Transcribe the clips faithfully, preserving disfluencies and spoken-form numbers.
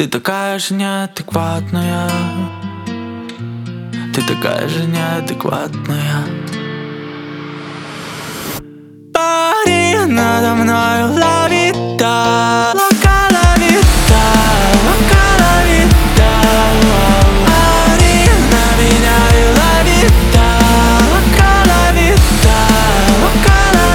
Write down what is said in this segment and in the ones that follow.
Ты такая же неадекватная, ты такая же неадекватная. Пари надо мною ла вида, лока ла вида, лока ла вида. Пари на меня и ла вида, лока ла вида, лока ла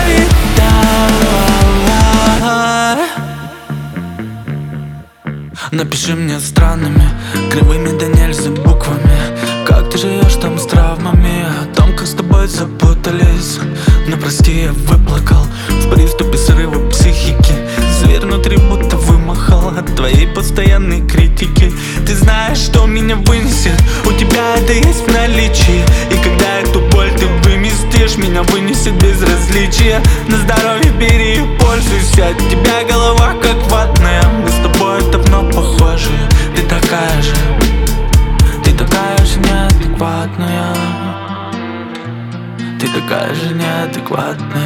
вида. Напиши мне странными, кривыми да нельзя буквами, как ты живешь там с травмами, о том, как с тобой запутались. Но прости, я выплакал в приступе срыва психики. Зверь внутри будто вымахал от твоей постоянной критики. Ты знаешь, что меня вынесет, у тебя это есть в наличии. И когда эту боль ты выместишь, меня вынесет безразличие. На здоровье бери и пользуйся, от тебя голова как ватная. Мы с тобой давно похожи, ты такая же, ты такая же неадекватная, ты такая же неадекватная.